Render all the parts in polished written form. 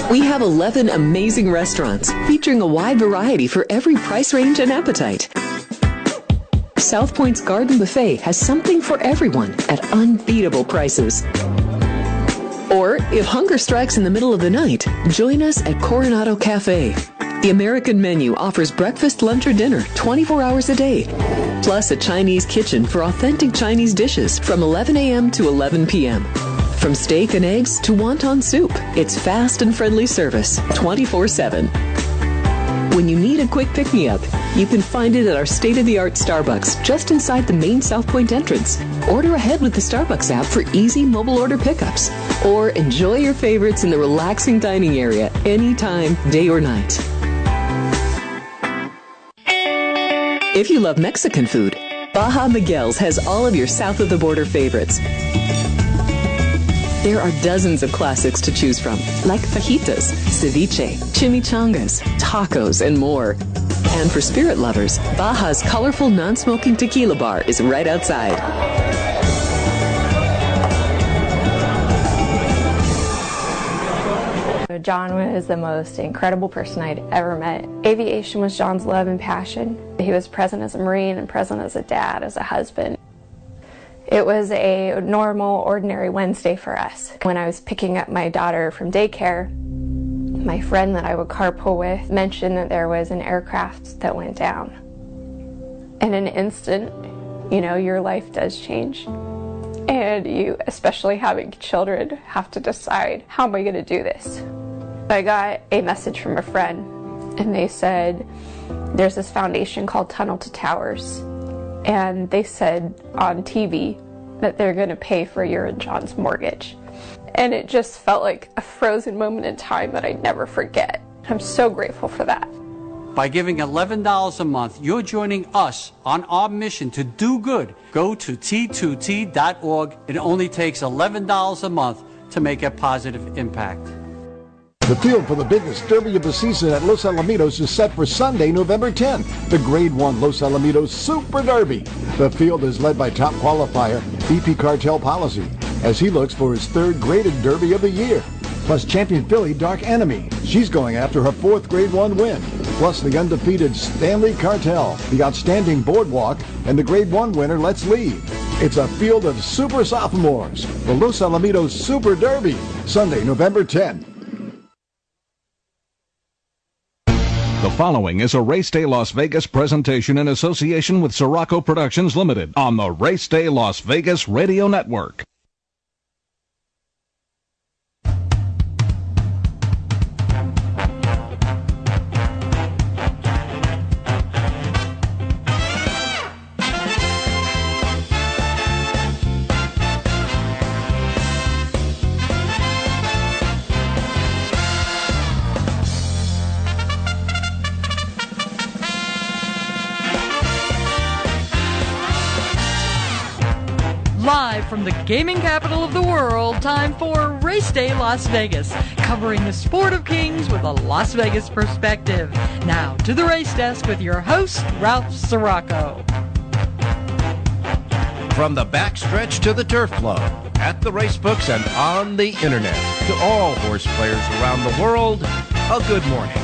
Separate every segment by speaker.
Speaker 1: We have 11 amazing restaurants featuring a wide variety for every price range and appetite. South Point's Garden Buffet has something for everyone at unbeatable prices. Or, if hunger strikes in the middle of the night, join us at Coronado Cafe. The American menu offers breakfast, lunch, or dinner 24 hours a day, plus a Chinese kitchen for authentic Chinese dishes from 11 a.m. to 11 p.m. From steak and eggs to wonton soup, it's fast and friendly service 24/7. When you need a quick pick-me-up, you can find it at our state-of-the-art Starbucks just inside the main South Point entrance. Order ahead with the Starbucks app for easy mobile order pickups. Or enjoy your favorites in the relaxing dining area anytime, day or night. If you love Mexican food, Baja Miguel's has all of your south-of-the-border favorites. There are dozens of classics to choose from, like fajitas, ceviche, chimichangas, tacos, and more. And for spirit lovers, Baja's colorful non-smoking tequila bar is right outside.
Speaker 2: John was the most incredible person I'd ever met. Aviation was John's love and passion. He was present as a Marine and present as a dad, as a husband. It was a normal, ordinary Wednesday for us. When I was picking up my daughter from daycare, my friend that I would carpool with mentioned that there was an aircraft that went down. In an instant, you know, your life does change. And you, especially having children, have to decide, how am I going to do this? I got a message from a friend, and they said, there's this foundation called Tunnel to Towers. And they said on TV that they're going to pay for your and John's mortgage. And it just felt like a frozen moment in time that I'd never forget. I'm so grateful for that.
Speaker 3: By giving $11 a month, you're joining us on our mission to do good. Go to T2T.org. It only takes $11 a month to make a positive impact.
Speaker 4: The field for the biggest derby of the season at Los Alamitos is set for Sunday, November 10th, the Grade 1 Los Alamitos Super Derby. The field is led by top qualifier BP Cartel Policy as he looks for his third graded derby of the year. Plus champion filly Dark Enemy. She's going after her fourth Grade 1 win. Plus the undefeated Stanley Cartel, the outstanding Boardwalk, and the Grade 1 winner Let's Lead. It's a field of super sophomores. The Los Alamitos Super Derby, Sunday, November 10th.
Speaker 5: The following is a Race Day Las Vegas presentation in association with Sirocco Productions Limited on the Race Day Las Vegas Radio Network.
Speaker 6: Live from the gaming capital of the world, time for Race Day Las Vegas, covering the sport of kings with a Las Vegas perspective. Now to the race desk with your host, Ralph Sirocco.
Speaker 7: From the backstretch to the turf flow, at the race books and on the internet, to all horse players around the world, a good morning.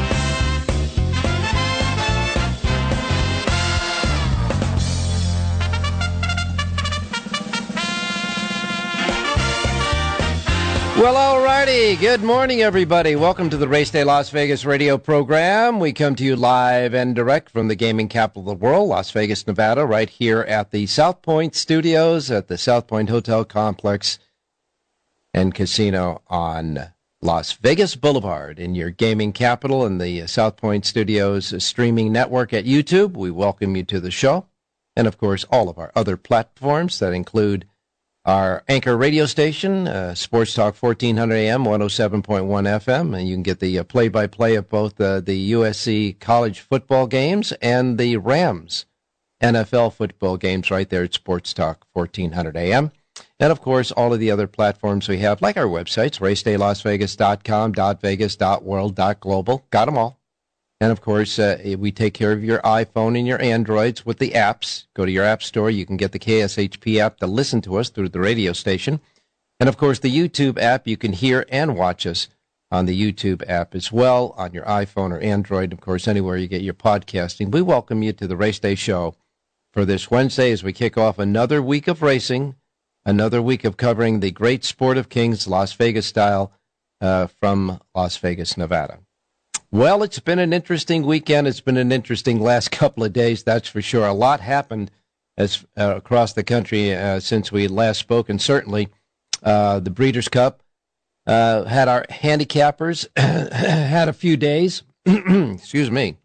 Speaker 7: Well, all righty. Good morning, everybody. Welcome to the Race Day Las Vegas radio program. We come to you live and direct from the gaming capital of the world, Las Vegas, Nevada, right here at the South Point Studios at the South Point Hotel Complex and Casino on Las Vegas Boulevard in your gaming capital and the South Point Studios streaming network at YouTube. We welcome you to the show. And, of course, all of our other platforms that include our anchor radio station, Sports Talk 1400 AM, 107.1 FM, and you can get the play-by-play of both the USC college football games and the Rams NFL football games right there at Sports Talk 1400 AM. And, of course, all of the other platforms we have, like our websites, racedaylasvegas.com, .vegas, .world, .global, got them all. And, of course, we take care of your iPhone and your Androids with the apps. Go to your app store. You can get the KSHP app to listen to us through the radio station. And, of course, the YouTube app, you can hear and watch us on the YouTube app as well, on your iPhone or Android, of course, anywhere you get your podcasting. We welcome you to the Race Day Show for this Wednesday as we kick off another week of racing, another week of covering the great sport of kings, Las Vegas style, from Las Vegas, Nevada. Well, it's been an interesting weekend. It's been an interesting last couple of days, that's for sure. A lot happened across the country since we last spoke, and certainly the Breeders' Cup had our handicappers had a few days. Excuse me.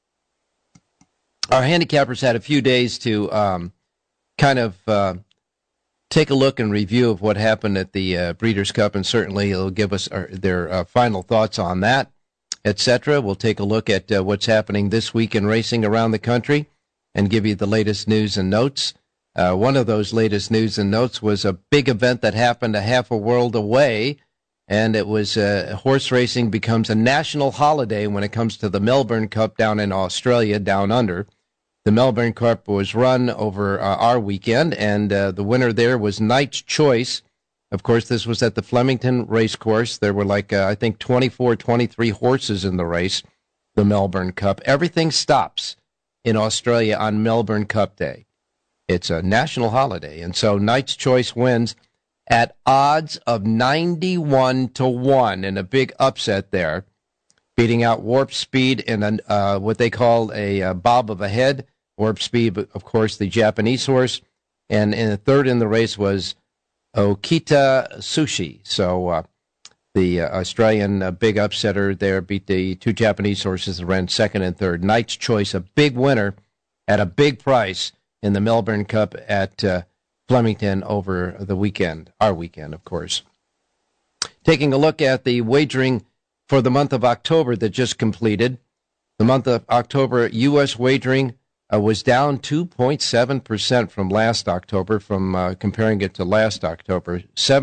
Speaker 7: Our handicappers had a few days to kind of take a look and review of what happened at the Breeders' Cup, and certainly it'll give us their final thoughts on that, etc. We'll take a look at what's happening this week in racing around the country and give you the latest news and notes. One of those latest news and notes was a big event that happened a half a world away, and it was horse racing becomes a national holiday when it comes to the Melbourne Cup down in Australia, down under. The Melbourne Cup was run over our weekend, and the winner there was Knight's Choice. Of course, this was at the Flemington Racecourse. There were I think 24, 23 horses in the race, the Melbourne Cup. Everything stops in Australia on Melbourne Cup Day. It's a national holiday, and so Knight's Choice wins at odds of 91-1 in a big upset there, beating out Warp Speed in what they call a bob of a head. Warp Speed, of course, the Japanese horse. And in the third in the race was Okita Sushi. So the Australian big upsetter there beat the two Japanese horses that ran second and third. Knight's Choice, a big winner at a big price in the Melbourne Cup at Flemington over the weekend, our weekend, of course. Taking a look at the wagering for the month of October that just completed. The month of October, U.S. wagering was down 2.7% from last October, from comparing it to last October.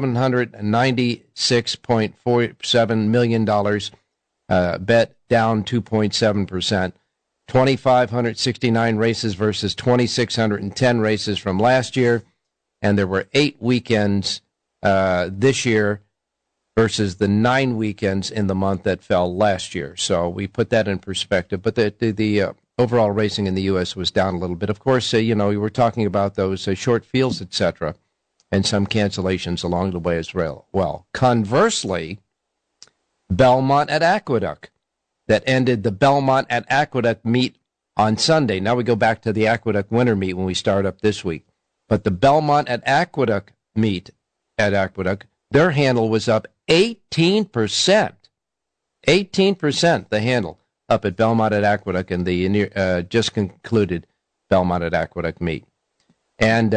Speaker 7: $796.47 million bet, down 2.7%. 2,569 races versus 2,610 races from last year. And there were 8 weekends this year versus the 9 weekends in the month that fell last year. So we put that in perspective. But the overall racing in the U.S. was down a little bit. Of course, we were talking about those short fields, etc., and some cancellations along the way as well. Conversely, Belmont at Aqueduct, that ended the Belmont at Aqueduct meet on Sunday. Now we go back to the Aqueduct winter meet when we start up this week. But the Belmont at Aqueduct meet at Aqueduct, their handle was up 18%. 18%, the handle, up at Belmont at Aqueduct in the just concluded Belmont at Aqueduct meet. And,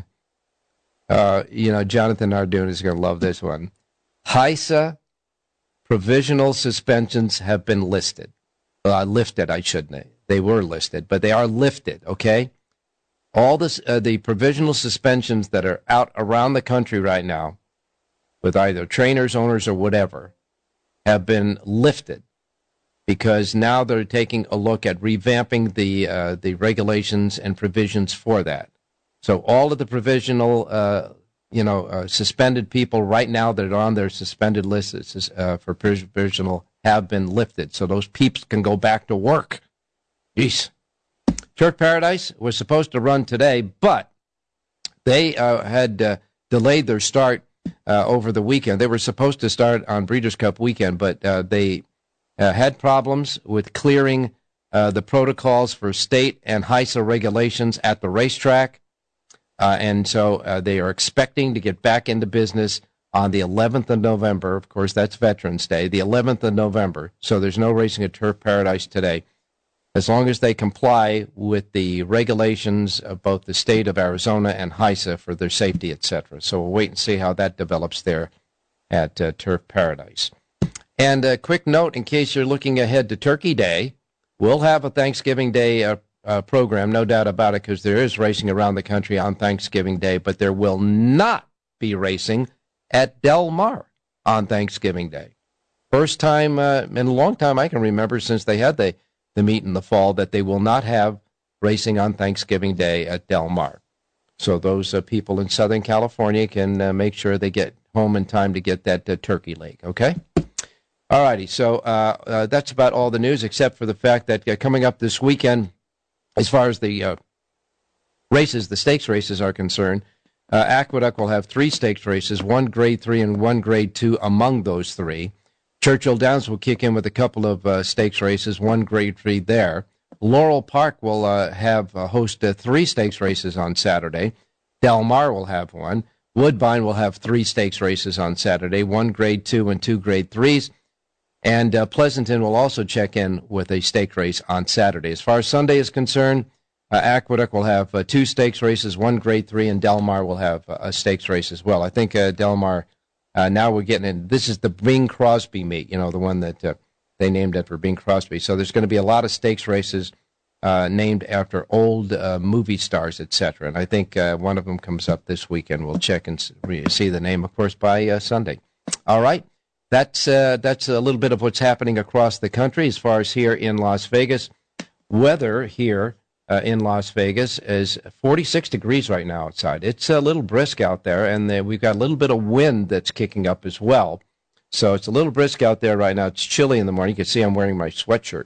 Speaker 7: Jonathan Ardoon is going to love this one. HISA provisional suspensions have been lifted, I shouldn't. They were listed, but they are lifted, okay? All this, the provisional suspensions that are out around the country right now, with either trainers, owners, or whatever, have been lifted because now they're taking a look at revamping the regulations and provisions for that. So all of the provisional, suspended people right now that are on their suspended lists for provisional have been lifted. So those peeps can go back to work. Jeez. Turf Paradise was supposed to run today, but they had delayed their start over the weekend. They were supposed to start on Breeders' Cup weekend, but they had problems with clearing the protocols for state and HISA regulations at the racetrack. And so they are expecting to get back into business on the 11th of November. Of course, that's Veterans Day, the 11th of November. So there's no racing at Turf Paradise today, as long as they comply with the regulations of both the state of Arizona and HISA for their safety, etc. So we'll wait and see how that develops there at Turf Paradise. And a quick note, in case you're looking ahead to Turkey Day, we'll have a Thanksgiving Day program, no doubt about it, because there is racing around the country on Thanksgiving Day, but there will not be racing at Del Mar on Thanksgiving Day. First time in a long time I can remember since they had the meet in the fall that they will not have racing on Thanksgiving Day at Del Mar. So those people in Southern California can make sure they get home in time to get that turkey leg, okay? All righty, so that's about all the news, except for the fact that coming up this weekend, as far as the races, the stakes races are concerned, Aqueduct will have 3 stakes races, 1 Grade 3 and 1 Grade 2 among those 3. Churchill Downs will kick in with a couple of stakes races, 1 Grade 3 there. Laurel Park will host 3 stakes races on Saturday. Del Mar will have 1. Woodbine will have 3 stakes races on Saturday, 1 Grade 2 and 2 Grade 3s. And Pleasanton will also check in with a stake race on Saturday. As far as Sunday is concerned, Aqueduct will have 2 stakes races, 1 Grade 3, and Del Mar will have a stakes race as well. I think Del Mar, now we're getting in, this is the Bing Crosby meet, the one that they named after Bing Crosby. So there's going to be a lot of stakes races named after old movie stars, etc. And I think one of them comes up this weekend. We'll check and see the name, of course, by Sunday. All right. That's a little bit of what's happening across the country as far as here in Las Vegas. Weather here in Las Vegas is 46 degrees right now outside. It's a little brisk out there, and we've got a little bit of wind that's kicking up as well. So it's a little brisk out there right now. It's chilly in the morning. You can see I'm wearing my sweatshirt.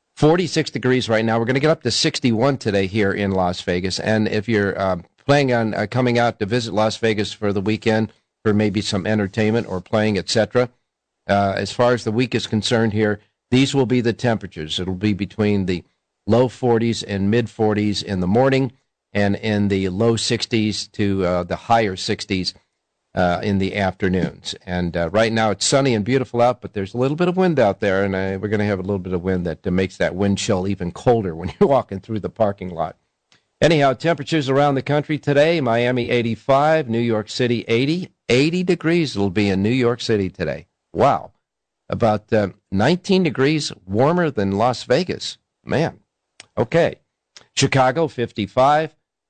Speaker 7: 46 degrees right now. We're going to get up to 61 today here in Las Vegas. And if you're planning on coming out to visit Las Vegas for the weekend for maybe some entertainment or playing, etc., as far as the week is concerned here, these will be the temperatures. It'll be between the low 40s and mid 40s in the morning and in the low 60s to the higher 60s in the afternoons. And right now it's sunny and beautiful out, but there's a little bit of wind out there, and we're going to have a little bit of wind that makes that wind chill even colder when you're walking through the parking lot. Anyhow, temperatures around the country today, Miami 85, New York City 80. 80 degrees it'll be in New York City today. Wow. About 19 degrees warmer than Las Vegas. Man. Okay. Chicago 55.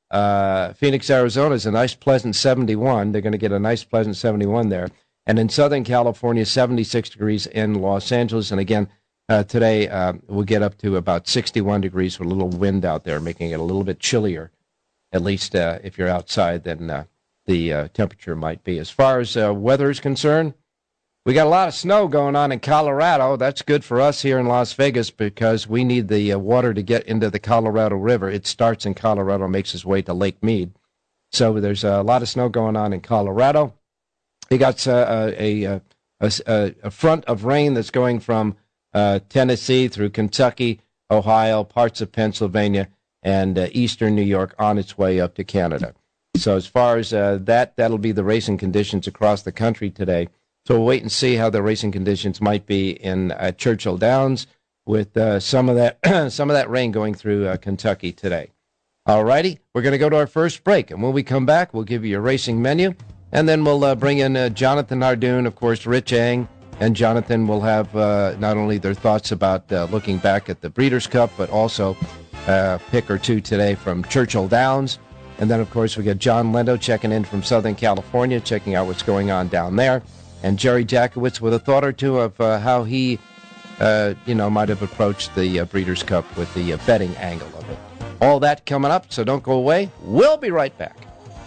Speaker 7: Phoenix, Arizona is a nice, pleasant 71. They're going to get a nice, pleasant 71 there. And in Southern California, 76 degrees in Los Angeles. And again, today we'll get up to about 61 degrees with a little wind out there, making it a little bit chillier, at least if you're outside, than the temperature might be. As far as weather is concerned, we got a lot of snow going on in Colorado. That's good for us here in Las Vegas because we need the water to get into the Colorado River. It starts in Colorado, makes its way to Lake Mead. So there's a lot of snow going on in Colorado. We got a front of rain that's going from Tennessee through Kentucky, Ohio, parts of Pennsylvania, and eastern New York on its way up to Canada. So as far as that'll be the racing conditions across the country today. So we'll wait and see how the racing conditions might be in Churchill Downs with some of that rain going through Kentucky today. All righty, we're going to go to our first break, and when we come back, we'll give you a racing menu, and then we'll bring in Jonathan Hardoon, of course, Rich Eng, and Jonathan will have not only their thoughts about looking back at the Breeders' Cup, but also a pick or two today from Churchill Downs. And then, of course, we got John Lendo checking in from Southern California, checking out what's going on down there. And Jerry Jackowitz with a thought or two of how he, might have approached the Breeders' Cup with the betting angle of it. All that coming up, so don't go away. We'll be right back.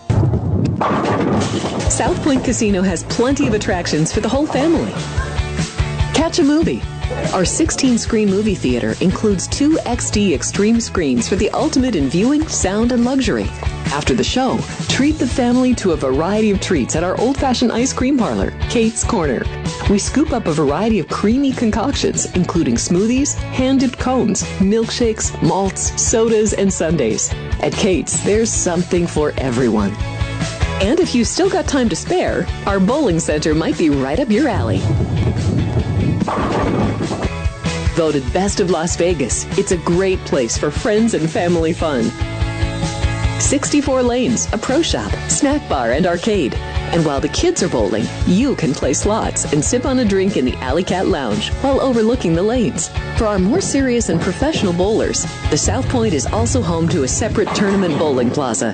Speaker 1: South Point Casino has plenty of attractions for the whole family. Catch a movie. Our 16-screen movie theater includes 2 XD Extreme screens for the ultimate in viewing, sound, and luxury. After the show, treat the family to a variety of treats at our old-fashioned ice cream parlor, Kate's Corner. We scoop up a variety of creamy concoctions, including smoothies, hand-dipped cones, milkshakes, malts, sodas, and sundaes. At Kate's, there's something for everyone. And if you've still got time to spare, our bowling center might be right up your alley. Voted Best of Las Vegas, it's a great place for friends and family fun. 64 lanes, a pro shop, snack bar, and arcade. And while the kids are bowling, you can play slots and sip on a drink in the Alley Cat Lounge while overlooking the lanes. For our more serious and professional bowlers, the South Point is also home to a separate tournament bowling plaza.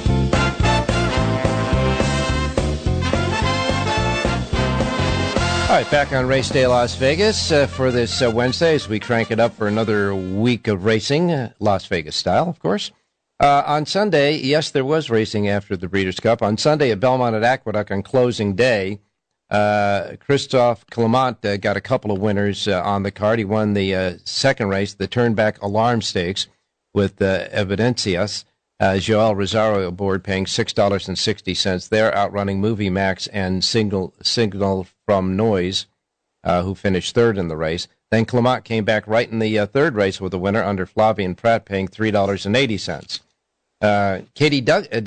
Speaker 7: All right, back on Race Day Las Vegas for this Wednesday as we crank it up for another week of racing, Las Vegas style, of course. On Sunday, yes, there was racing after the Breeders' Cup. On Sunday at Belmont at Aqueduct on closing day, Christophe Clement got a couple of winners on the card. He won the second race, the Turnback Alarm Stakes, with Evidencias. Joel Rosario aboard, paying $6.60 there, outrunning Movie Max and Signal from Noise, who finished third in the race. Then Clement came back right in the third race with a winner under Flavien Prat, paying $3.80. Katie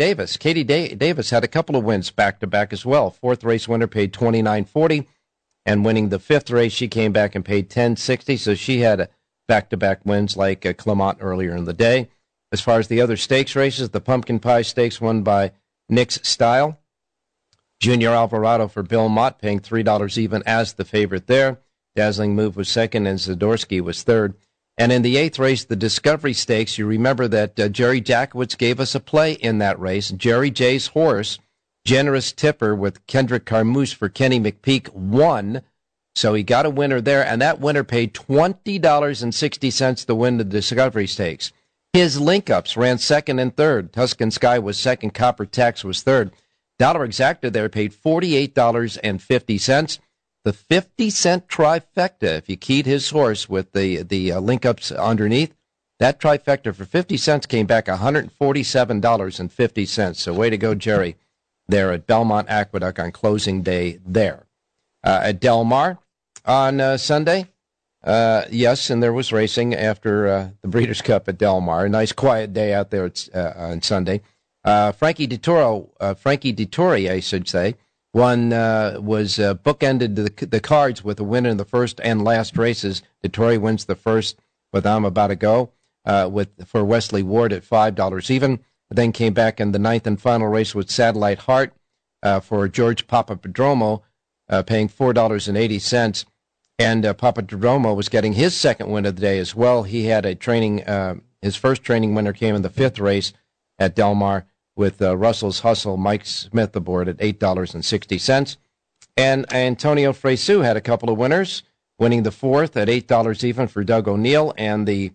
Speaker 7: Davis had a couple of wins back-to-back as well. Fourth race winner paid $29.40, and winning the fifth race, she came back and paid $10.60, so she had back-to-back wins like Clement earlier in the day. As far as the other stakes races, the Pumpkin Pie Stakes won by Nick's Style. Junior Alvarado for Bill Mott, paying $3 even as the favorite there. Dazzling Move was second, and Zadorsky was third. And in the eighth race, the Discovery Stakes, you remember that Jerry Jackowitz gave us a play in that race. Jerry J's horse, Generous Tipper with Kendrick Carmouche for Kenny McPeak, won. So he got a winner there, and that winner paid $20.60 to win the Discovery Stakes. His link-ups ran second and third. Tuscan Sky was second. Copper Tax was third. Dollar Exacta there paid $48.50. The 50-cent trifecta, if you keyed his horse with the link-ups underneath, that trifecta for 50 cents came back $147.50. So way to go, Jerry, there at Belmont Aqueduct on closing day there. At Del Mar on Sunday, yes, and there was racing after the Breeders' Cup at Del Mar. A nice quiet day out there on Sunday. Frankie Dettori, I should say, was bookended the cards with a winner in the first and last races. Dettori wins the first with I'm About to Go for Wesley Ward at $5 even. Then came back in the ninth and final race with Satellite Heart for George Papadromo, paying $4.80. And Papadromo was getting his second win of the day as well. He had a training, his first training winner came in the fifth race at Del Mar with Russell's Hustle, Mike Smith aboard at $8.60. And Antonio Fresu had a couple of winners, winning the fourth at $8 even for Doug O'Neill, and the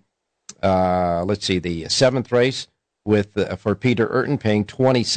Speaker 7: seventh race for Peter Urton, paying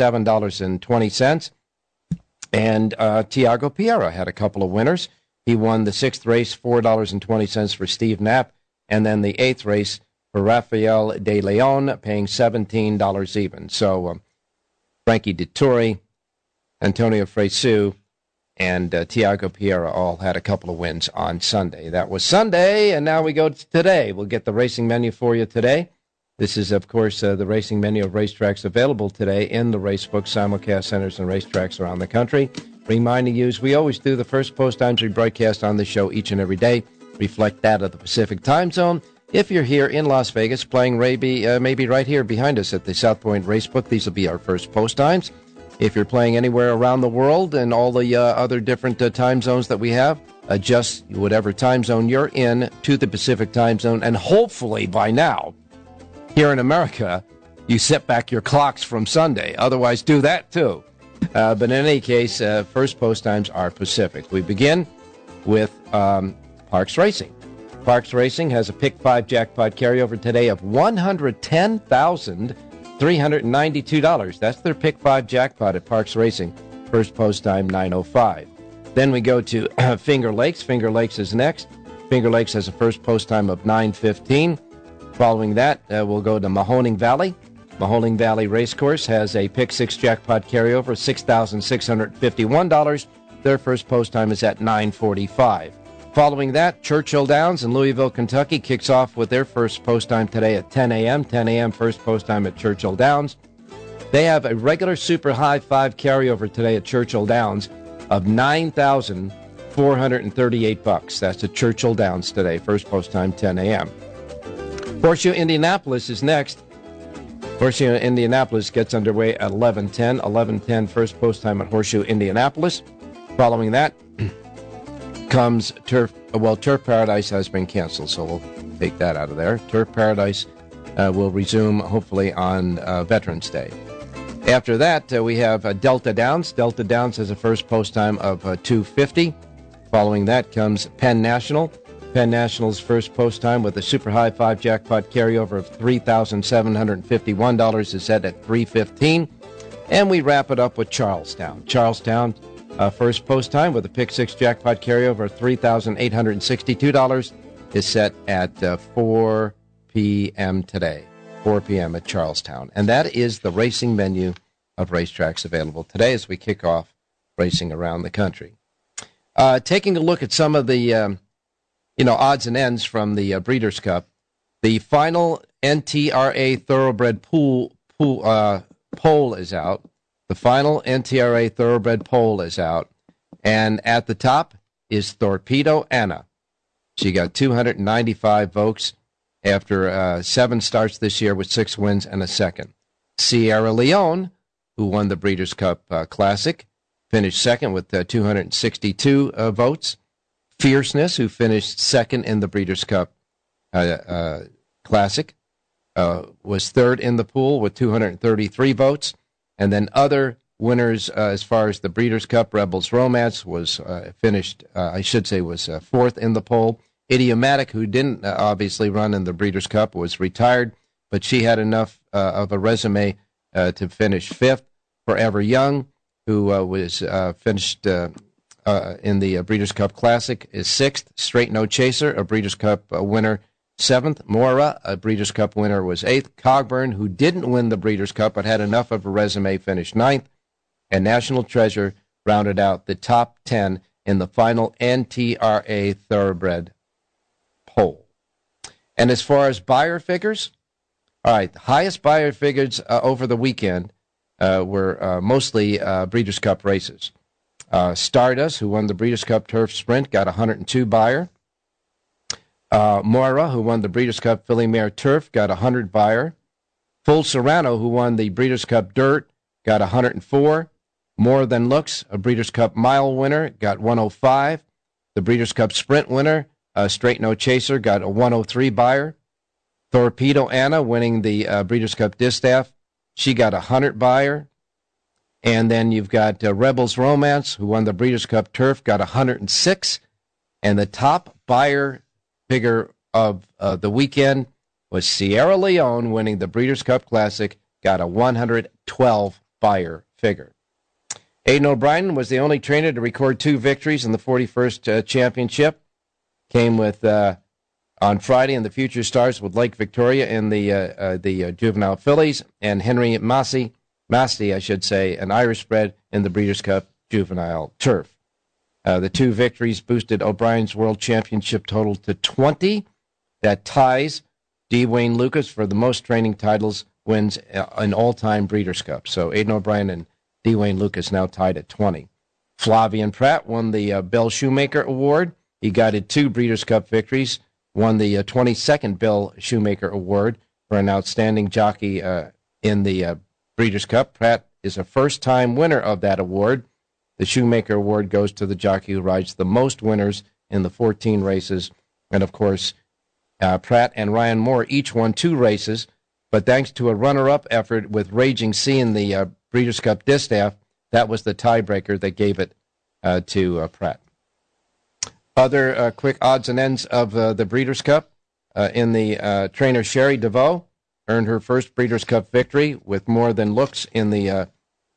Speaker 7: $27.20. And Tiago Piera had a couple of winners. He won the sixth race, $4.20 for Steve Knapp, and then the eighth race for Rafael de Leon, paying $17 even. So Frankie Dettori, Antonio Fresu, and Tiago Piera all had a couple of wins on Sunday. That was Sunday, and now we go to today. We'll get the racing menu for you today. This is, of course, the racing menu of racetracks available today in the Racebook simulcast centers and racetracks around the country. Reminding you, as we always do, the first post times we broadcast on the show each and every day reflect that of the Pacific time zone. If you're here in Las Vegas playing maybe right here behind us at the South Point Racebook, these will be our first post times. If you're playing anywhere around the world and all the other different time zones that we have, adjust whatever time zone you're in to the Pacific time zone, and hopefully by now, here in America, you set back your clocks from Sunday. Otherwise, do that too. But in any case, first post times are Pacific. We begin with Parx Racing. Parx Racing has a Pick 5 jackpot carryover today of $110,392. That's their Pick 5 jackpot at Parx Racing. First post time, 9:05. Then we go to Finger Lakes. Finger Lakes is next. Finger Lakes has a first post time of 9:15. Following that, we'll go to Mahoning Valley. Mahoning Valley Racecourse has a Pick 6 jackpot carryover, $6,651. Their first post time is at 9:45. Following that, Churchill Downs in Louisville, Kentucky kicks off with their first post time today at 10 a.m. 10 a.m. first post time at Churchill Downs. They have a regular Super High 5 carryover today at Churchill Downs of $9,438. That's at Churchill Downs today, first post time 10 a.m. Horseshoe Indianapolis is next. Horseshoe Indianapolis gets underway at 11:10. 11:10 first post time at Horseshoe Indianapolis. Following that comes Turf Paradise has been canceled, so we'll take that out of there. Turf Paradise will resume hopefully on Veterans Day. After that, we have Delta Downs. Delta Downs has a first post time of 2:50. Following that comes Penn National. Penn National's first post time with a super high 5 jackpot carryover of $3,751 is set at $3.15. And we wrap it up with Charlestown. Charlestown, first post time with a pick 6 jackpot carryover of $3,862 is set at 4 p.m. today. 4 p.m. at Charlestown. And that is the racing menu of racetracks available today as we kick off racing around the country. Taking a look at some of the odds and ends from the Breeders' Cup, the final NTRA Thoroughbred poll is out. The final NTRA Thoroughbred poll is out. And at the top is Torpedo Anna. She got 295 votes after 7 starts this year with 6 wins and a second. Sierra Leone, who won the Breeders' Cup Classic, finished second with 262 votes. Fierceness, who finished second in the Breeders' Cup Classic, was third in the pool with 233 votes. And then other winners as far as the Breeders' Cup, Rebels Romance was was fourth in the poll. Idiomatic, who didn't obviously run in the Breeders' Cup, was retired, but she had enough of a resume to finish fifth. Forever Young, who was finished in the Breeders' Cup Classic, is sixth. Straight No Chaser, a Breeders' Cup winner, seventh. Moira, a Breeders' Cup winner, was eighth. Cogburn, who didn't win the Breeders' Cup but had enough of a resume, finished ninth. And National Treasure rounded out the top 10 in the final NTRA Thoroughbred poll. And as far as buyer figures, all right, the highest buyer figures over the weekend were mostly Breeders' Cup races. Stardust, who won the Breeders' Cup Turf Sprint, got 102 buyer. Moira, who won the Breeders' Cup Filly Mare Turf, got 100 buyer. Full Serrano, who won the Breeders' Cup Dirt, got 104. More Than Looks, a Breeders' Cup Mile winner, got 105. The Breeders' Cup Sprint winner, Straight No Chaser, got a 103 buyer. Torpedo Anna, winning the Breeders' Cup Distaff, she got 100 buyer. And then you've got Rebels Romance, who won the Breeders' Cup Turf, got 106. And the top buyer figure of the weekend was Sierra Leone, winning the Breeders' Cup Classic, got a 112 buyer figure. Aidan O'Brien was the only trainer to record 2 victories in the 41st championship. Came with on Friday in the Future Stars with Lake Victoria in the juvenile fillies, and Henry Massey, an Irish bred in the Breeders' Cup juvenile turf. The 2 victories boosted O'Brien's World Championship total to 20. That ties D. Wayne Lucas for the most training titles wins in all-time Breeders' Cup. So Aidan O'Brien and D. Wayne Lucas now tied at 20. Flavian Pratt won the Bell Shoemaker Award. He guided 2 Breeders' Cup victories, won the 22nd Bell Shoemaker Award for an outstanding jockey in the Breeders' Cup. Pratt is a first-time winner of that award. The Shoemaker Award goes to the jockey who rides the most winners in the 14 races. And, of course, Pratt and Ryan Moore each won 2 races, but thanks to a runner-up effort with Raging Sea in the Breeders' Cup Distaff, that was the tiebreaker that gave it to Pratt. Other quick odds and ends of the Breeders' Cup. In the trainer Sherry DeVoe earned her first Breeders' Cup victory with More Than Looks in the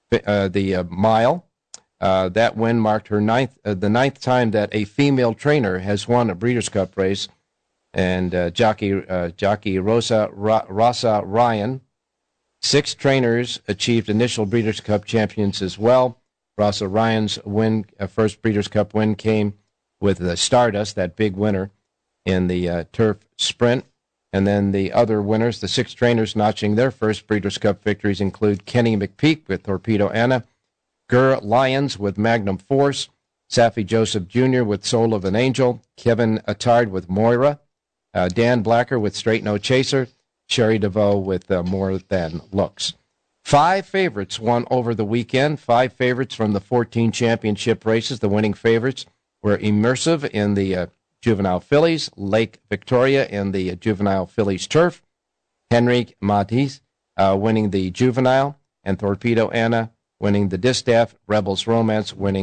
Speaker 7: mile. That win marked her the ninth time that a female trainer has won a Breeders' Cup race. And jockey Rosa Ryan. 6 trainers achieved initial Breeders' Cup champions as well. Rosa Ryan's first Breeders' Cup win came with the Stardust, that big winner in the turf sprint. And then the other winners, the 6 trainers notching their first Breeders' Cup victories, include Kenny McPeak with Torpedo Anna, Gur Lyons with Magnum Force, Saffie Joseph Jr. with Soul of an Angel, Kevin Attard with Moira, Dan Blacker with Straight No Chaser, Sherry DeVoe with More Than Looks. 5 favorites won over the weekend, 5 favorites from the 14 championship races. The winning favorites were Immersive in the juvenile fillies, Lake Victoria in the juvenile fillies turf, Henrik Matisse winning the juvenile, and Torpedo Anna winning the distaff, Rebels Romance winning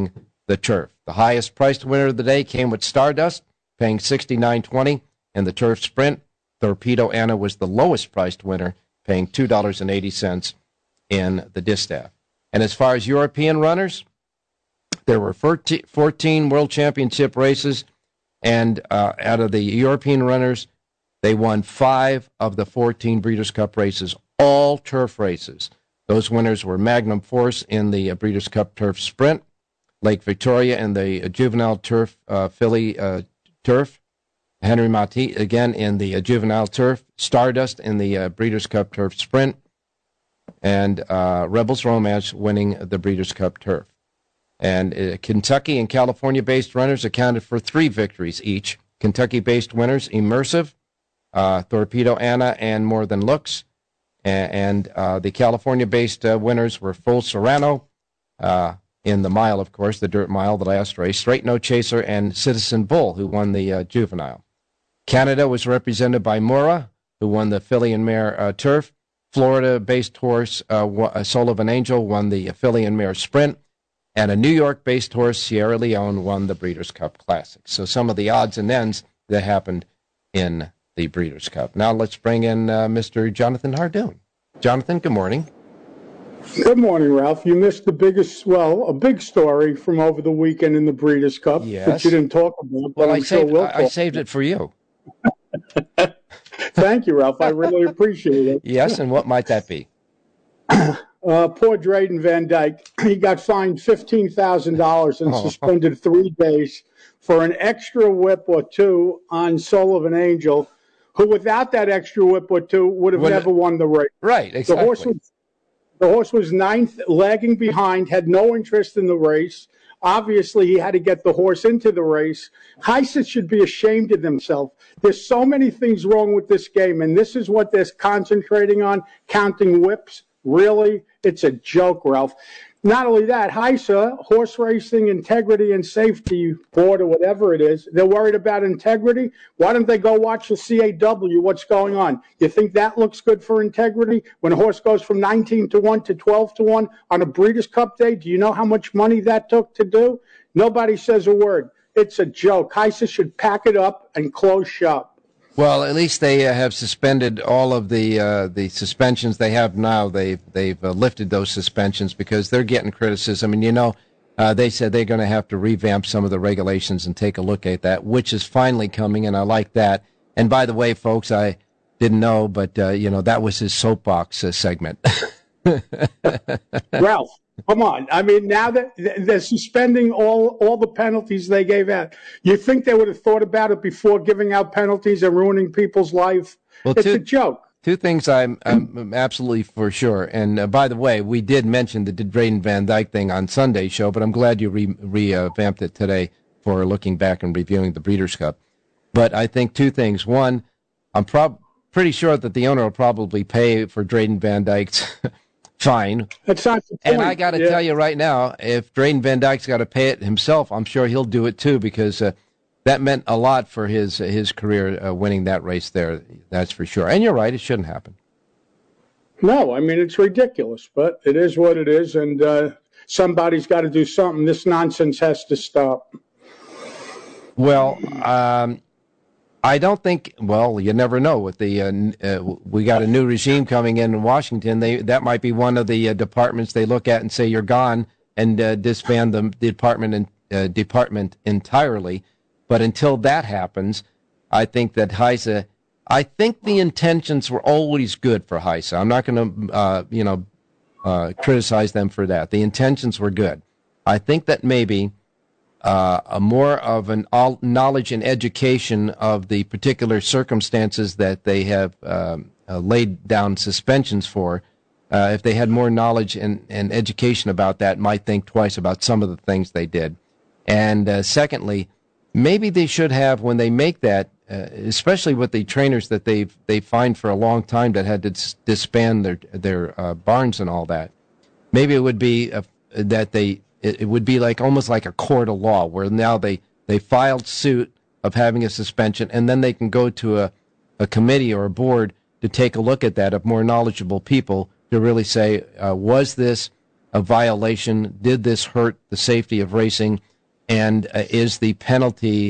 Speaker 7: the turf. The highest priced winner of the day came with Stardust, paying $69.20, and the turf sprint. Torpedo Anna was the lowest priced winner, paying $2.80 in the distaff. And as far as European runners, there were 14 World Championship races, and out of the European runners, they won 5 of the 14 Breeders' Cup races, all turf races. Those winners were Magnum Force in the Breeders' Cup Turf Sprint, Lake Victoria in the Juvenile Turf, Philly Turf, Henry Mati again in the Juvenile Turf, Stardust in the Breeders' Cup Turf Sprint, and Rebels Romance winning the Breeders' Cup Turf. And Kentucky and California-based runners accounted for 3 victories each. Kentucky-based winners, Immersive, Torpedo Anna, and More Than Looks. And the California-based winners were Full Serrano in the mile, of course, the dirt mile, the last race, Straight No Chaser, and Citizen Bull, who won the juvenile. Canada was represented by Mora, who won the Filly and Mare Turf. Florida-based horse, Soul of an Angel, won the Filly and Mare Sprint. And a New York-based horse, Sierra Leone, won the Breeders' Cup Classic. So some of the odds and ends that happened in the Breeders' Cup. Now let's bring in Mr. Jonathan Hardoon. Jonathan, good morning.
Speaker 8: Good morning, Ralph. You missed the biggest, a big story from over the weekend in the Breeders' Cup, which you didn't talk about.
Speaker 7: Well, I saved it for you.
Speaker 8: Thank you, Ralph. I really appreciate it.
Speaker 7: Yes, and what might that be?
Speaker 8: Poor Drayden Van Dyke. He got fined $15,000 and suspended 3 days for an extra whip or 2 on Soul of an Angel, who without that extra whip or 2 would have never won the race.
Speaker 7: Right, exactly.
Speaker 8: The horse was 9th, lagging behind, had no interest in the race. Obviously, he had to get the horse into the race. Heise should be ashamed of himself. There's so many things wrong with this game, and this is what they're concentrating on, counting whips. Really? It's a joke, Ralph. Not only that, Heise, horse racing, integrity, and safety board, or whatever it is, they're worried about integrity. Why don't they go watch the CAW, what's going on? You think that looks good for integrity? When a horse goes from 19-1 to 12-1 on a Breeders' Cup day, do you know how much money that took to do? Nobody says a word. It's a joke. Heise should pack it up and close shop.
Speaker 7: Well, at least they have suspended all of the suspensions they have now. They've lifted those suspensions because they're getting criticism. And, they said they're going to have to revamp some of the regulations and take a look at that, which is finally coming, and I like that. And by the way, folks, I didn't know, but, that was his soapbox segment.
Speaker 8: Ralph, come on. I mean, now that they're suspending all the penalties they gave out, you think they would have thought about it before giving out penalties and ruining people's life? Well, it's a joke.
Speaker 7: 2 things I'm absolutely for sure. And by the way, we did mention the Drayden Van Dyke thing on Sunday's show, but I'm glad you revamped it today for looking back and reviewing the Breeders' Cup. But I think 2 things. One, I'm pretty sure that the owner will probably pay for Drayden Van Dyke's fine.
Speaker 8: That's not the point.
Speaker 7: And I got to tell you right now, if Drayden Van Dyke's got to pay it himself, I'm sure he'll do it too, because that meant a lot for his career, winning that race there. That's for sure. And you're right, it shouldn't happen.
Speaker 8: No, I mean, it's ridiculous, but it is what it is, and somebody's got to do something. This nonsense has to stop.
Speaker 7: Well, I don't think. Well, you never know. With the we got a new regime coming in Washington. That might be one of the departments they look at and say you're gone and disband the department entirely. But until that happens, I think that Heise. I think the intentions were always good for Heise. I'm not going to criticize them for that. The intentions were good. I think that maybe. A more of an knowledge and education of the particular circumstances that they have laid down suspensions for. If they had more knowledge and education about that, might think twice about some of the things they did. And secondly, maybe they should have, when they make that, especially with the trainers that they've fined for a long time that had to disband their barns and all that, maybe it would be that it would be almost like a court of law, where now they filed suit of having a suspension, and then they can go to a committee or a board to take a look at that, of more knowledgeable people, to really say, was this a violation? Did this hurt the safety of racing? And is the penalty,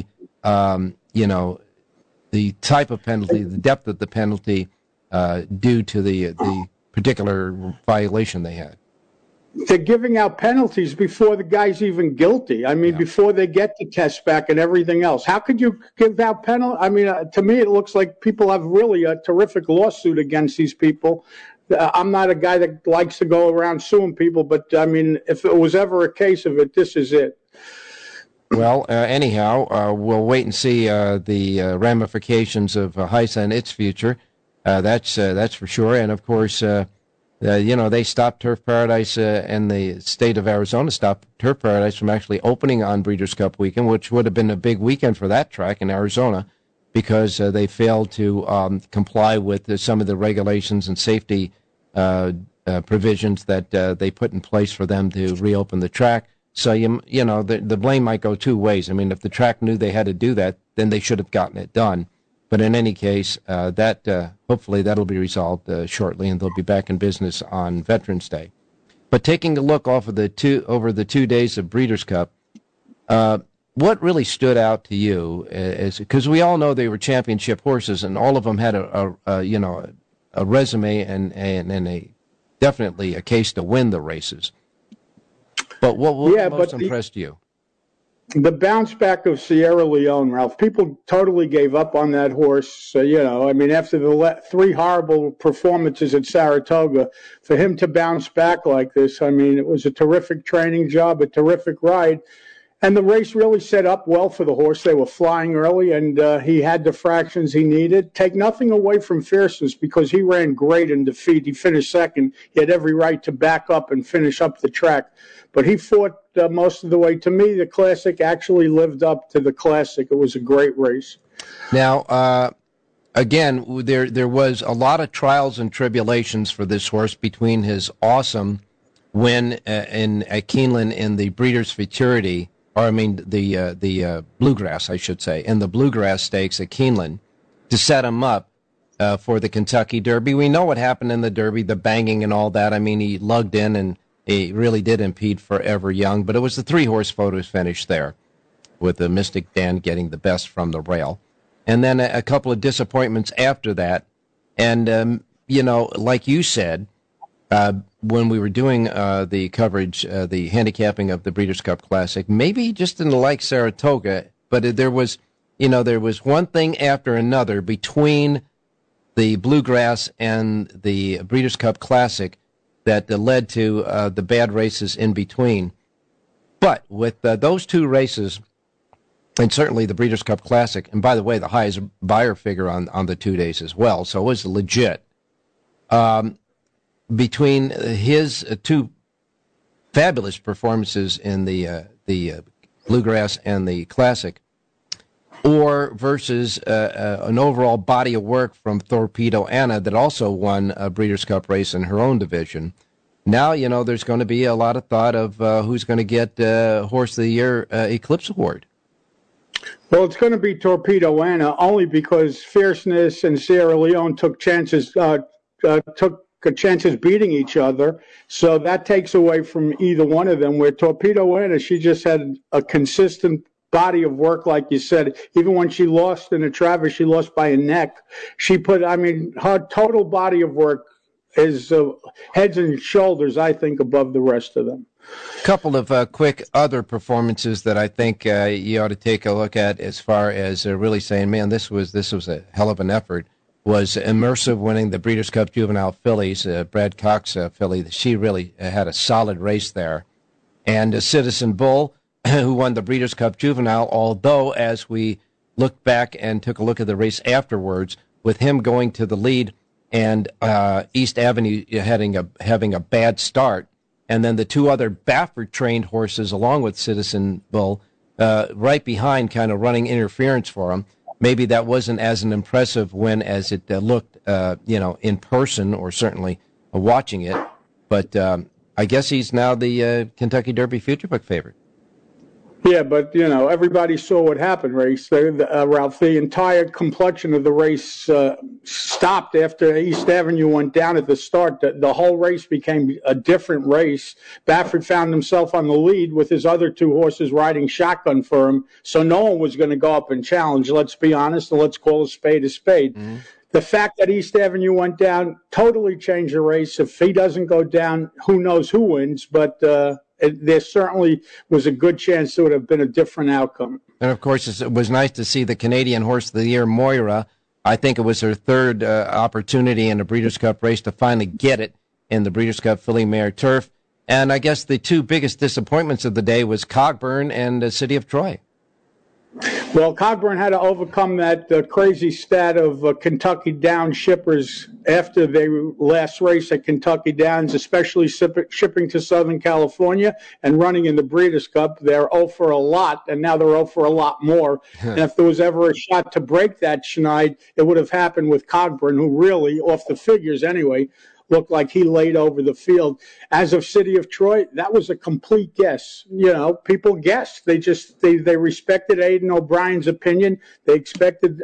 Speaker 7: the type of penalty, the depth of the penalty, due to the particular violation they had?
Speaker 8: They're giving out penalties before the guy's even guilty. I mean, before they get the test back and everything else. How could you give out penalty? I mean, to me, it looks like people have really a terrific lawsuit against these people. I'm not a guy that likes to go around suing people, but I mean, if it was ever a case of it, this is it.
Speaker 7: Well, anyhow, we'll wait and see the ramifications of HISA and its future. That's for sure. And of course, they stopped Turf Paradise, and the state of Arizona stopped Turf Paradise from actually opening on Breeders' Cup weekend, which would have been a big weekend for that track in Arizona, because they failed to comply with some of the regulations and safety provisions that they put in place for them to reopen the track. So, the blame might go two ways. I mean, if the track knew they had to do that, then they should have gotten it done. But in any case, hopefully that'll be resolved shortly, and they'll be back in business on Veterans Day. But taking a look over the 2 days of Breeders' Cup, what really stood out to you is, because we all know they were championship horses, and all of them had a resume and definitely a case to win the races. But what most impressed you?
Speaker 8: The bounce back of Sierra Leone, Ralph. People totally gave up on that horse. I mean, after the 3 horrible performances at Saratoga, for him to bounce back like this, I mean, it was a terrific training job, a terrific ride. And the race really set up well for the horse. They were flying early, and he had the fractions he needed. Take nothing away from Fierceness, because he ran great in defeat. He finished second. He had every right to back up and finish up the track. But he fought most of the way. To me, the Classic actually lived up to the Classic. It was a great race.
Speaker 7: Now, again, there was a lot of trials and tribulations for this horse between his awesome win at Keeneland in the Breeders' Futurity, the Bluegrass, I should say, in the Bluegrass Stakes at Keeneland, to set him up for the Kentucky Derby. We know what happened in the Derby, the banging and all that. I mean, he lugged in, and he really did impede Forever Young, but it was the 3-horse photos finish there, with the Mystic Dan getting the best from the rail. And then a couple of disappointments after that. And, like you said, when we were doing the coverage, the handicapping of the Breeders' Cup Classic, maybe he just didn't like Saratoga, but there was one thing after another between the Bluegrass and the Breeders' Cup Classic that led to the bad races in between. But with those 2 races, and certainly the Breeders' Cup Classic, and by the way, the highest buyer figure on the 2 days as well, so it was legit. Between his 2 fabulous performances in the Bluegrass and the Classic, or versus an overall body of work from Torpedo Anna that also won a Breeders' Cup race in her own division. Now, there's going to be a lot of thought of who's going to get Horse of the Year Eclipse Award.
Speaker 8: Well, it's going to be Torpedo Anna, only because Fierceness and Sierra Leone took chances beating each other. So that takes away from either one of them, where Torpedo Anna, she just had a consistent body of work, like you said. Even when she lost in the Travis, she lost by a neck. Her total body of work is heads and shoulders, I think, above the rest of them.
Speaker 7: A couple of quick other performances that I think you ought to take a look at, as far as really saying, man, this was a hell of an effort, was Immersive winning the Breeders' Cup Juvenile Fillies, Brad Cox filly. She really had a solid race there. And Citizen Bull, who won the Breeders' Cup Juvenile, although as we looked back and took a look at the race afterwards, with him going to the lead and East Avenue having a bad start, and then the 2 other Baffert-trained horses, along with Citizen Bull, right behind, kind of running interference for him. Maybe that wasn't as an impressive win as it looked, in person, or certainly watching it. But I guess he's now the Kentucky Derby Future Book favorite.
Speaker 8: Yeah, but, everybody saw what happened, Ralph. The entire complexion of the race stopped after East Avenue went down at the start. The whole race became a different race. Baffert found himself on the lead with his other two horses riding shotgun for him, so no one was going to go up and challenge. Let's be honest, and let's call a spade a spade. Mm-hmm. The fact that East Avenue went down totally changed the race. If he doesn't go down, who knows who wins, but there certainly was a good chance it would have been a different outcome.
Speaker 7: And, of course, it was nice to see the Canadian Horse of the Year, Moira. I think it was her third opportunity in a Breeders' Cup race to finally get it in the Breeders' Cup Filly Mare Turf. And I guess the two biggest disappointments of the day was Cogburn and the City of Troy.
Speaker 8: Well, Cogburn had to overcome that crazy stat of Kentucky Downs shippers after their last race at Kentucky Downs, especially shipping to Southern California and running in the Breeders' Cup. They're 0 for a lot, and now they're 0 for a lot more. And if there was ever a shot to break that schneid, it would have happened with Cogburn, who really, off the figures anyway, looked like he laid over the field. As of City of Troy, that was a complete guess. People guessed. They respected Aidan O'Brien's opinion. They respected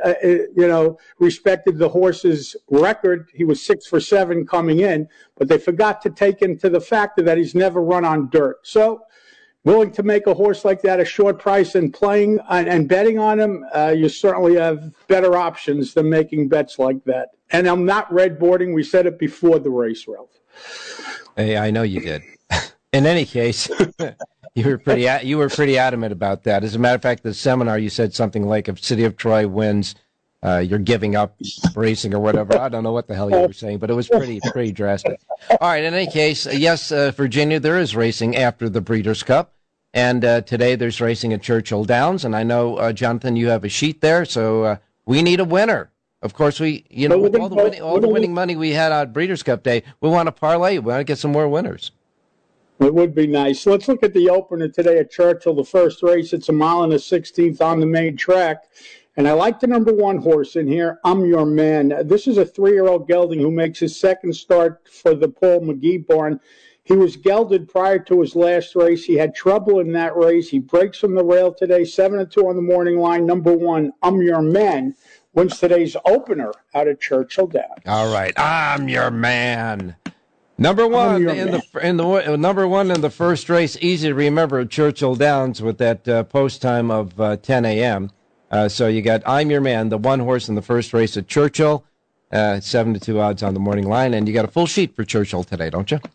Speaker 8: the horse's record. He was 6 for 7 coming in, but they forgot to take into the factor that he's never run on dirt. So, willing to make a horse like that a short price and playing and betting on him, you certainly have better options than making bets like that. And I'm not red boarding. We said it before the race, Ralph.
Speaker 7: Hey, I know you did. In any case, you were pretty adamant about that. As a matter of fact, the seminar you said something like, if City of Troy wins, you're giving up racing or whatever. I don't know what the hell you were saying, but it was pretty drastic. All right, in any case, yes, Virginia, there is racing after the Breeders' Cup. And today there's racing at Churchill Downs. And I know, Jonathan, you have a sheet there, so we need a winner. Of course, with all the winning money we had on Breeders' Cup Day, we want to parlay. We want to get some more winners.
Speaker 8: It would be nice. Let's look at the opener today at Churchill, the first race. It's 1 1/16 on the main track. And I like the number 1 horse in here, I'm Your Man. This is a 3-year-old gelding who makes his second start for the Paul McGee barn. He was gelded prior to his last race. He had trouble in that race. He breaks from the rail today, 7-2 on the morning line. Number 1, I'm Your Man, wins today's opener out of Churchill Downs.
Speaker 7: All right, I'm Your Man. Number 1 number 1 in the first race. Easy to remember at Churchill Downs with that post time of 10 a.m. So you got I'm Your Man, the 1 horse in the first race at Churchill, 7-2 odds on the morning line, and you got a full sheet for Churchill today, don't you?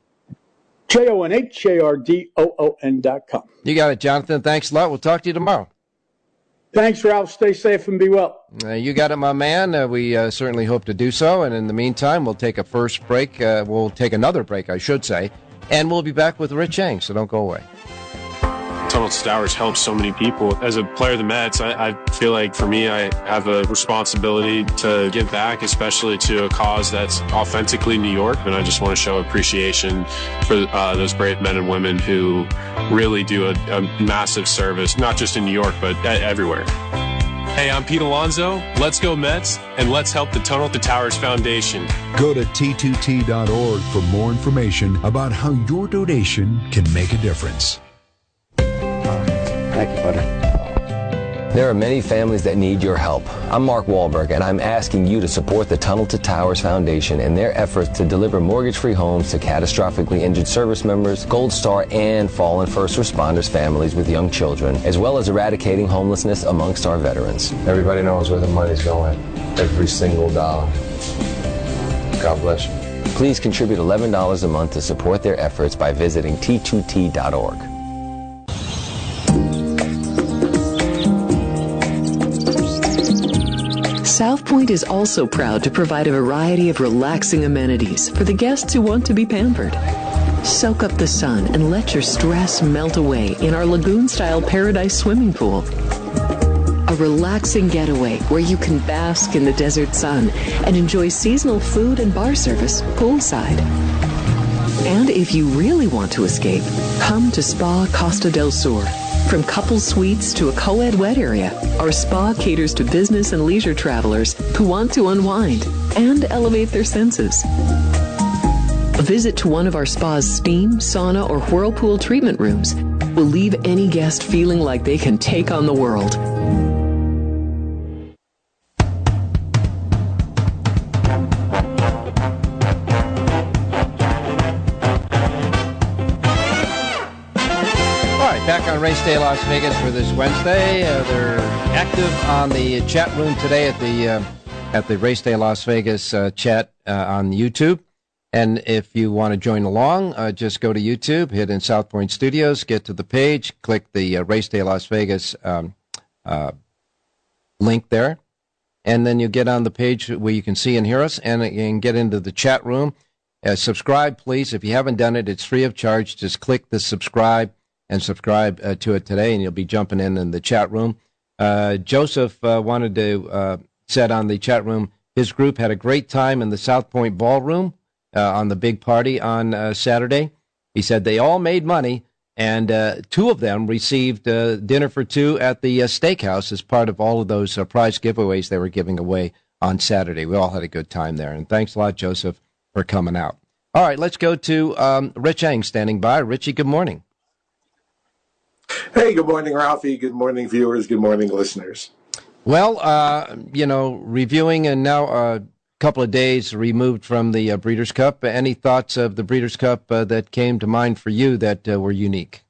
Speaker 8: JONHJRDOON.com.
Speaker 7: You got it, Jonathan. Thanks a lot. We'll talk to you tomorrow.
Speaker 8: Thanks, Ralph. Stay safe and be well.
Speaker 7: You got it, my man. We certainly hope to do so. And in the meantime, we'll take a first break. We'll take another break, I should say. And we'll be back with Rich Chang, so don't go away.
Speaker 9: Tunnel to Towers helps so many people. As a player of the Mets, I feel like for me, I have a responsibility to give back, especially to a cause that's authentically New York. And I just want to show appreciation for those brave men and women who really do a massive service, not just in New York, but everywhere. Hey, I'm Pete Alonso. Let's go Mets, and let's help the Tunnel to Towers Foundation.
Speaker 10: Go to T2T.org for more information about how your donation can make a difference.
Speaker 11: Thank you, buddy. There are many families that need your help. I'm Mark Wahlberg, and I'm asking you to support the Tunnel to Towers Foundation in their efforts to deliver mortgage-free homes to catastrophically injured service members, Gold Star, and fallen first responders families with young children, as well as eradicating homelessness amongst our veterans. Everybody knows where the money's going. Every single dollar. God bless you. Please contribute $11 a month to support their efforts by visiting T2T.org.
Speaker 1: South Point is also proud to provide a variety of relaxing amenities for the guests who want to be pampered. Soak up the sun and let your stress melt away in our lagoon-style Paradise swimming pool. A relaxing getaway where you can bask in the desert sun and enjoy seasonal food and bar service poolside. And if you really want to escape, come to Spa Costa del Sur. From couple suites to a co-ed wet area, our spa caters to business and leisure travelers who want to unwind and elevate their senses. A visit to one of our spa's steam, sauna, or whirlpool treatment rooms will leave any guest feeling like they can take on the world.
Speaker 7: Back on Race Day Las Vegas for this Wednesday. They're active on the chat room today at the Race Day Las Vegas chat on YouTube. And if you want to join along, just go to YouTube, hit in South Point Studios, get to the page, click the Race Day Las Vegas link there, and then you get on the page where you can see and hear us, and get into the chat room. Subscribe, please. If you haven't done it, it's free of charge. Just click the subscribe and subscribe to it today, and you'll be jumping in the chat room. Joseph wanted to said on the chat room, his group had a great time in the South Point Ballroom on the big party on Saturday. He said they all made money, and two of them received dinner for two at the steakhouse as part of all of those prize giveaways they were giving away on Saturday. We all had a good time there, and thanks a lot, Joseph, for coming out. All right, let's go to Rich Eng standing by. Richie, good morning.
Speaker 12: Hey, good morning, Ralphie. Good morning, viewers. Good morning, listeners.
Speaker 7: Well, reviewing and now a couple of days removed from the Breeders' Cup, any thoughts of the Breeders' Cup that came to mind for you that were unique?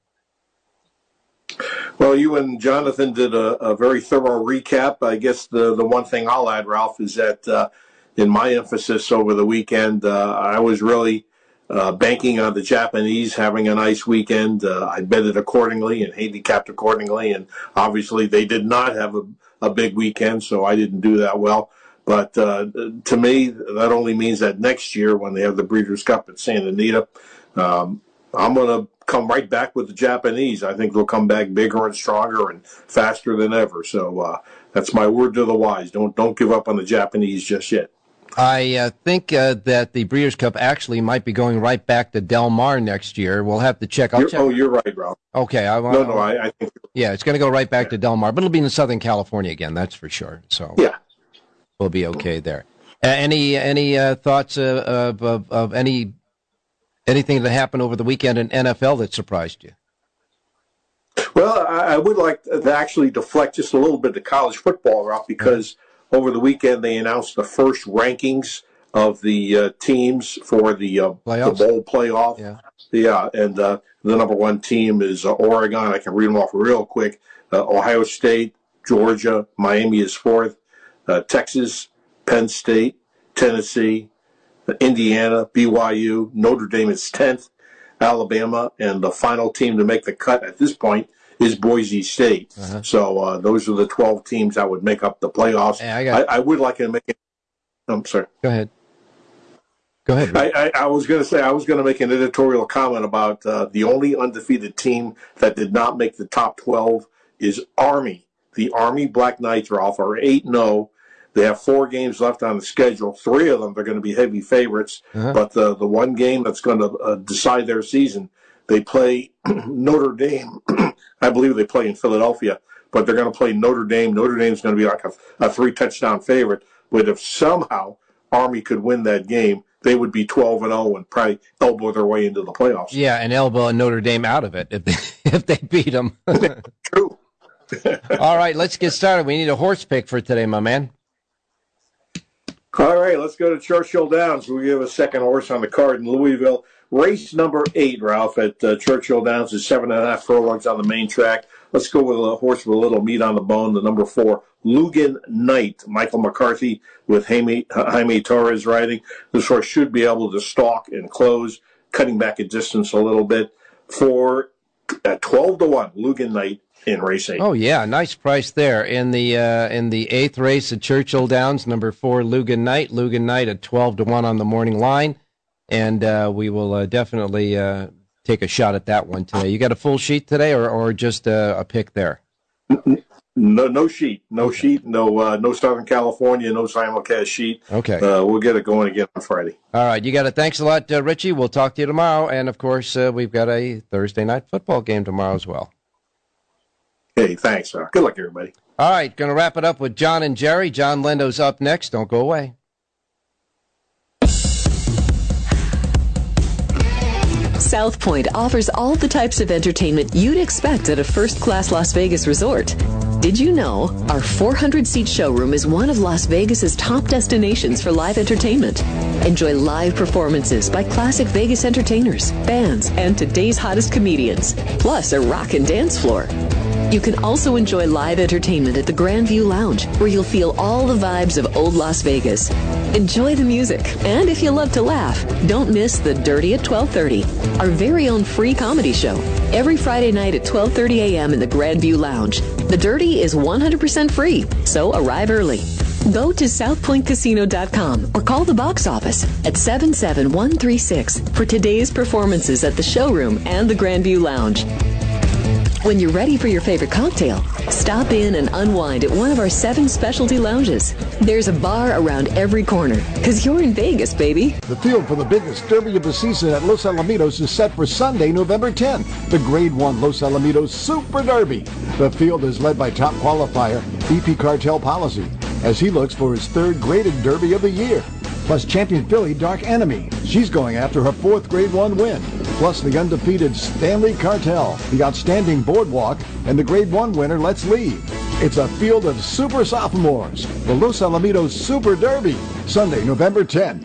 Speaker 12: Well, you and Jonathan did a very thorough recap. I guess the one thing I'll add, Ralph, is that in my emphasis over the weekend, I was really banking on the Japanese having a nice weekend. I betted accordingly and handicapped accordingly, and obviously they did not have a big weekend, so I didn't do that well. But to me, that only means that next year when they have the Breeders' Cup at Santa Anita, I'm going to come right back with the Japanese. I think they'll come back bigger and stronger and faster than ever. So that's my word to the wise. Don't give up on the Japanese just yet.
Speaker 7: I think that the Breeders' Cup actually might be going right back to Del Mar next year. We'll have to check. Check.
Speaker 12: Oh, you're right, Ralph.
Speaker 7: Okay.
Speaker 12: I think.
Speaker 7: Yeah, it's going to go right back to Del Mar, but it'll be in Southern California again, that's for sure. So
Speaker 12: yeah,
Speaker 7: we'll be okay there. Any thoughts of anything that happened over the weekend in NFL that surprised you?
Speaker 12: Well, I would like to actually deflect just a little bit to college football, Ralph, because over the weekend they announced the first rankings of the teams for the bowl playoff. Yeah, and the number one team is Oregon. I can read them off real quick. Ohio State, Georgia, Miami is fourth, Texas, Penn State, Tennessee, Indiana, BYU, Notre Dame is 10th, Alabama, and the final team to make the cut at this point is Boise State. So those are the 12 teams that would make up the playoffs. I would like to make it. I'm sorry.
Speaker 7: Go ahead.
Speaker 12: I was going to say I was going to make an editorial comment about the only undefeated team that did not make the top 12 is Army. The Army Black Knights, Ralph, are 8-0. They have 4 games left on the schedule. 3 of them are going to be heavy favorites. But the one game that's going to decide their season, they play Notre Dame. I believe they play in Philadelphia, but they're going to play Notre Dame. Notre Dame's going to be like a 3-touchdown favorite. But if somehow Army could win that game, they would be 12-0 and probably elbow their way into the playoffs.
Speaker 7: Yeah, and elbow Notre Dame out of it if they beat them.
Speaker 12: True.
Speaker 7: All right, let's get started. We need a horse pick for today, my man.
Speaker 12: All right, let's go to Churchill Downs. We have a second horse on the card in Louisville. Race number 8, Ralph, at Churchill Downs is 7.5 furlongs on the main track. Let's go with a horse with a little meat on the bone, the number 4, Lugan Knight. Michael McCarthy with Jaime Torres riding. This horse should be able to stalk and close, cutting back a distance a little bit. For 12-1, Lugan Knight in race 8.
Speaker 7: Oh yeah, nice price there in the 8th race at Churchill Downs. Number 4, Lugan Knight. Lugan Knight at 12-1 on the morning line, and we will definitely take a shot at that one today. You got a full sheet today, or just a pick there?
Speaker 12: No sheet, sheet, no Southern California, no simulcast sheet.
Speaker 7: Okay,
Speaker 12: we'll get it going again on Friday.
Speaker 7: All right, you got it. Thanks a lot, Richie. We'll talk to you tomorrow, and of course, we've got a Thursday night football game tomorrow as well.
Speaker 12: Hey, thanks. Good luck, everybody.
Speaker 7: All right, going to wrap it up with John and Jerry. John Lendo's up next. Don't go away.
Speaker 1: South Point offers all the types of entertainment you'd expect at a first-class Las Vegas resort. Did you know our 400-seat showroom is one of Las Vegas's top destinations for live entertainment? Enjoy live performances by classic Vegas entertainers, bands, and today's hottest comedians, plus a rock and dance floor. You can also enjoy live entertainment at the Grandview Lounge, where you'll feel all the vibes of old Las Vegas. Enjoy the music, and if you love to laugh, don't miss The Dirty at 12:30, our very own free comedy show, every Friday night at 12:30 a.m. in the Grandview Lounge. The Dirty is 100% free, so arrive early. Go to southpointcasino.com or call the box office at 77136 for today's performances at the showroom and the Grandview Lounge. When you're ready for your favorite cocktail, stop in and unwind at one of our 7 specialty lounges. There's a bar around every corner, because you're in Vegas, baby.
Speaker 4: The field for the biggest Derby of the season at Los Alamitos is set for Sunday, November 10th, the Grade 1 Los Alamitos Super Derby. The field is led by top qualifier BP Cartel Policy, as he looks for his 3rd graded Derby of the year. Plus champion filly Dark Enemy. She's going after her 4th Grade 1 win. Plus the undefeated Stanley Cartel, the outstanding Boardwalk, and the Grade 1 winner Let's Leave. It's a field of super sophomores. The Los Alamitos Super Derby, Sunday, November 10th.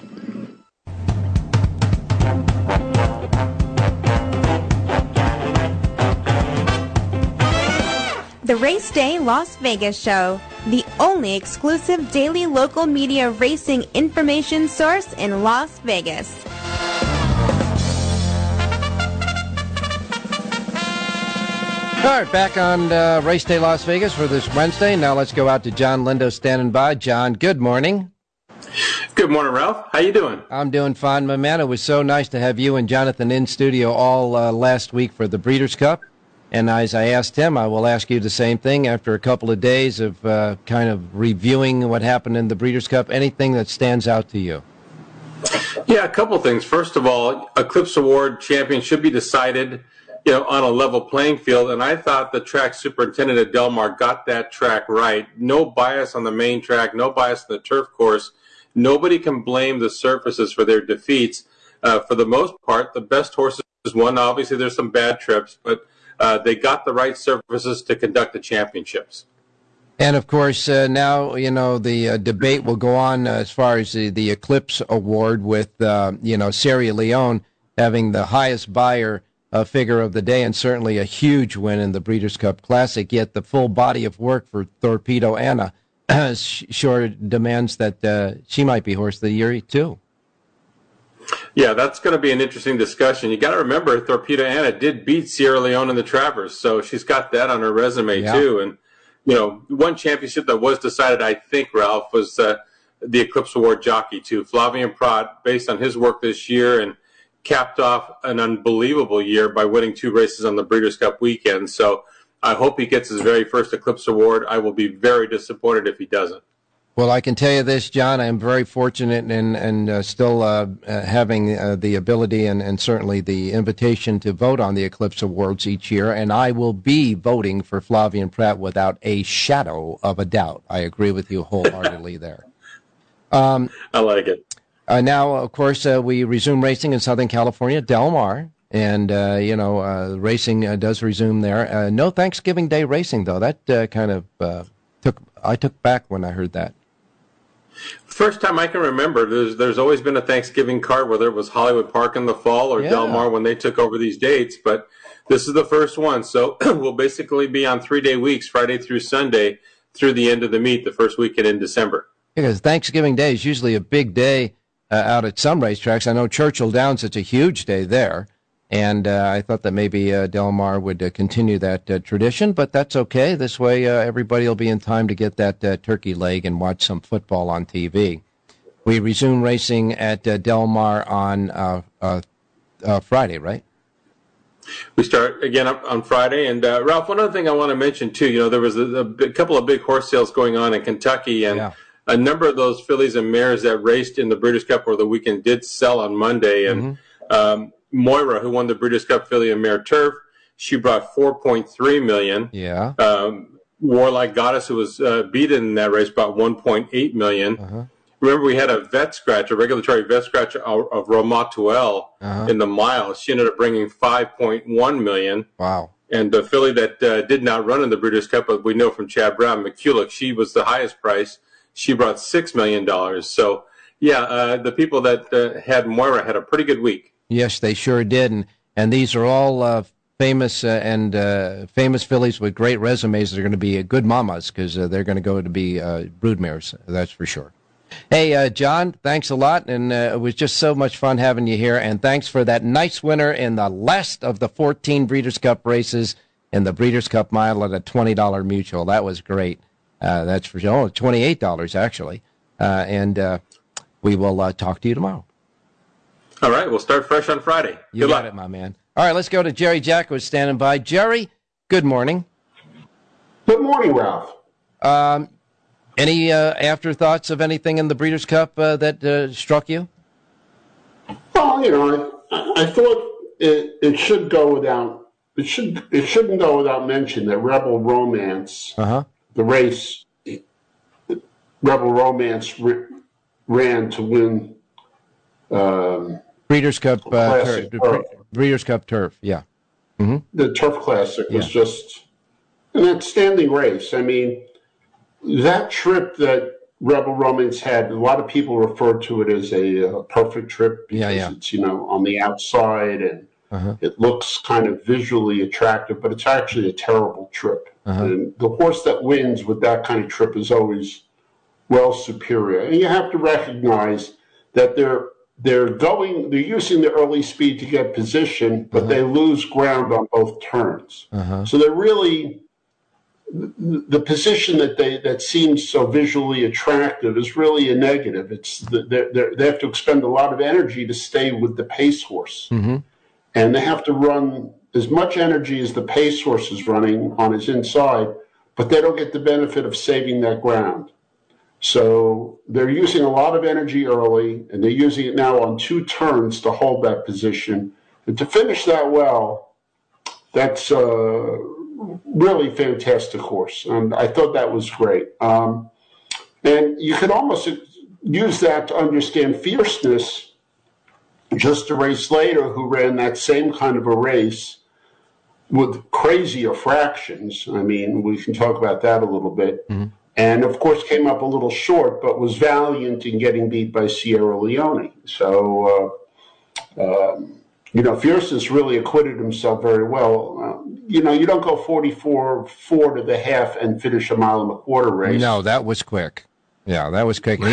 Speaker 13: The Race Day Las Vegas Show, the only exclusive daily local media racing information source in Las Vegas.
Speaker 7: All right, back on Race Day Las Vegas for this Wednesday. Now let's go out to John Lindo standing by. John, good morning.
Speaker 14: Good morning, Ralph. How you doing?
Speaker 7: I'm doing fine, my man. It was so nice to have you and Jonathan in studio all last week for the Breeders' Cup. And as I asked him, I will ask you the same thing after a couple of days of kind of reviewing what happened in the Breeders' Cup. Anything that stands out to you?
Speaker 14: Yeah, a couple things. First of all, Eclipse Award champion should be decided, on a level playing field. And I thought the track superintendent at Del Mar got that track right. No bias on the main track, no bias on the turf course. Nobody can blame the surfaces for their defeats. For the most part, the best horses won. Obviously, there's some bad trips, but they got the right surfaces to conduct the championships.
Speaker 7: And, of course, now, the debate will go on as far as the Eclipse Award with, Sierra Leone having the highest buyer figure of the day and certainly a huge win in the Breeders' Cup Classic. Yet the full body of work for Torpedo Anna sure demands that she might be Horse of the Year, too.
Speaker 14: Yeah, that's going to be an interesting discussion. You got to remember, Torpedo Anna did beat Sierra Leone in the Travers, so she's got that on her resume too. And one championship that was decided, I think, Ralph, was the Eclipse Award jockey too. Flavien Prat, based on his work this year, and capped off an unbelievable year by winning 2 races on the Breeders' Cup weekend. So I hope he gets his very first Eclipse Award. I will be very disappointed if he doesn't.
Speaker 7: Well, I can tell you this, John, I am very fortunate and still having the ability and certainly the invitation to vote on the Eclipse Awards each year, and I will be voting for Flavien Prat without a shadow of a doubt. I agree with you wholeheartedly there.
Speaker 14: I like it.
Speaker 7: Now, of course, we resume racing in Southern California, Del Mar, and, racing does resume there. No Thanksgiving Day racing, though. That kind of took back when I heard that.
Speaker 14: First time I can remember, there's always been a Thanksgiving card, whether it was Hollywood Park in the fall or Del Mar when they took over these dates, but this is the first one. So we'll basically be on 3-day weeks, Friday through Sunday, through the end of the meet, the first weekend in December.
Speaker 7: Because Thanksgiving Day is usually a big day out at some racetracks. I know Churchill Downs, it's a huge day there. And I thought that maybe Del Mar would continue that tradition, but that's okay. This way everybody will be in time to get that turkey leg and watch some football on TV. We resume racing at Del Mar on Friday, right?
Speaker 14: We start again on Friday. And, Ralph, one other thing I want to mention, too, there was a couple of big horse sales going on in Kentucky, and a number of those fillies and mares that raced in the Breeders' Cup over the weekend did sell on Monday. And Moira, who won the Breeders' Cup filly and mare turf, she brought $4.3 million.
Speaker 7: Yeah.
Speaker 14: Warlike Goddess, who was beaten in that race, brought $1.8 million. remember we had a regulatory vet scratch of Romatuel in the mile. She ended up bringing $5.1 million.
Speaker 7: Wow.
Speaker 14: And the filly that did not run in the Breeders' Cup, but we know from Chad Brown, McCulloch, she was the highest price. She brought $6 million. So, the people that had Moira had a pretty good week.
Speaker 7: Yes, they sure did. And these are all famous fillies with great resumes. They're going to be good mamas because they're going to go to be broodmares. That's for sure. Hey, John, thanks a lot. And it was just so much fun having you here. And thanks for that nice winner in the last of the 14 Breeders' Cup races in the Breeders' Cup Mile at a $20 mutual. That was great. That's for sure. $28, actually. And we will talk to you tomorrow.
Speaker 14: All right. We'll start fresh on Friday.
Speaker 7: You got it, my man. All right, let's go to Jerry Jack, who's standing by. Jerry, good morning.
Speaker 15: Good morning, Ralph.
Speaker 7: Any afterthoughts of anything in the Breeders' Cup that struck you?
Speaker 15: Well, I thought it should go without it shouldn't go without mention that Rebel Romance, the race, Rebel Romance ran to win
Speaker 7: Breeders' Cup Breeders' Cup Turf, yeah. Mm-hmm.
Speaker 15: The Turf Classic was just an outstanding race. I mean, that trip that Rebel Romance had, a lot of people refer to it as a perfect trip because it's, on the outside and it looks kind of visually attractive, but it's actually a terrible trip. And the horse that wins with that kind of trip is always well superior. And you have to recognize that they're using the early speed to get position, but they lose ground on both turns. So they're really, the position that seems so visually attractive is really a negative. They have to expend a lot of energy to stay with the pace horse. And they have to run as much energy as the pace horse is running on his inside, but they don't get the benefit of saving that ground. So they're using a lot of energy early, and they're using it now on 2 turns to hold that position. And to finish that well, that's a really fantastic horse. And I thought that was great. And you could almost use that to understand Fierceness, just a race later, who ran that same kind of a race with crazier fractions. I mean, we can talk about that a little bit. And, of course, came up a little short, but was valiant in getting beat by Sierra Leone. So, Fierceness really acquitted himself very well. You don't go 44.4 to the half and finish a 1.25 mile race.
Speaker 7: No, that was quick. Yeah, that was quick. And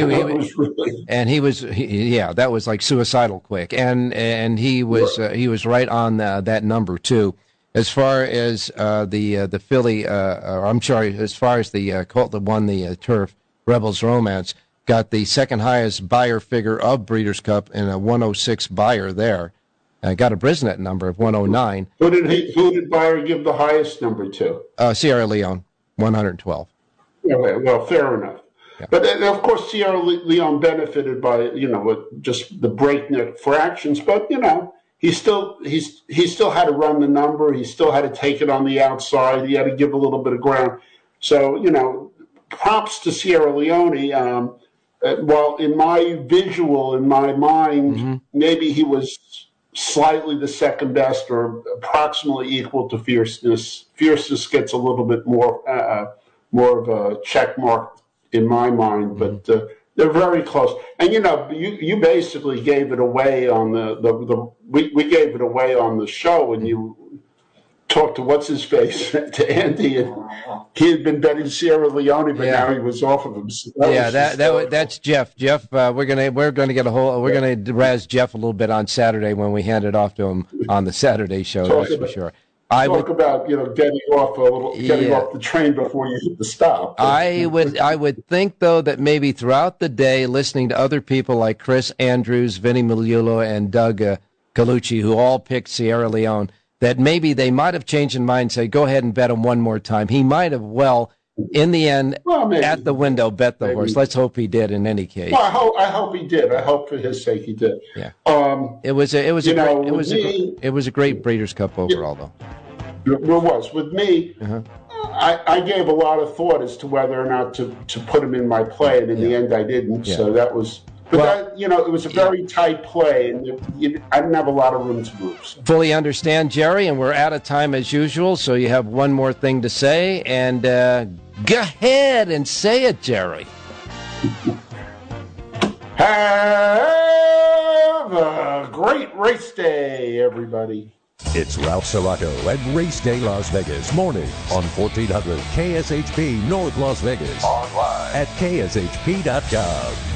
Speaker 7: that was like suicidal quick. And he was right on that number too. As far as the filly, as far as the colt that won the turf, Rebels Romance, got the second highest buyer figure of Breeders' Cup in a 106 buyer there. Got a Brisnet number of 109.
Speaker 15: Who did Buyer give the highest number to?
Speaker 7: Sierra Leone, 112.
Speaker 15: Yeah, well, fair enough. Yeah. But of course, Sierra Leone benefited by with just the breakneck fractions. But he still had to run the number. He still had to take it on the outside. He had to give a little bit of ground. So props to Sierra Leone. While in my mind, maybe he was slightly the second best or approximately equal to Fierceness. Fierceness gets a little bit more of a check mark in my mind, but they're very close. And you basically gave it away on we gave it away on the show, and you talked to what's his face to Andy, and he had been betting Sierra Leone, but now he was off of him. So
Speaker 7: that's Jeff. Jeff, we're gonna razz Jeff a little bit on Saturday when we hand it off to him on the Saturday show. That's for sure.
Speaker 15: Talk about getting off the train before you hit the stop.
Speaker 7: I would think though that maybe throughout the day, listening to other people like Chris Andrews, Vinny Miliulo, and Doug Colucci, who all picked Sierra Leone, that maybe they might have changed in mind and say, go ahead and bet him one more time. He might have, in the end, at the window, bet the horse. Let's hope he did in any case.
Speaker 15: Well, I hope he did. I hope for his sake he did.
Speaker 7: Yeah. It was a great Breeders' Cup overall, though.
Speaker 15: It was. With me, I gave a lot of thought as to whether or not to put him in my play, and in the end I didn't. Yeah. So that was... But it was a very tight play, and I didn't have a lot of room to move. So.
Speaker 7: Fully understand, Jerry, and we're out of time as usual, so you have one more thing to say, and go ahead and say it, Jerry.
Speaker 15: Have a great race day, everybody.
Speaker 16: It's Ralph Sirocco at Race Day Las Vegas, mornings on 1400 KSHP North Las Vegas. Online at kshp.com.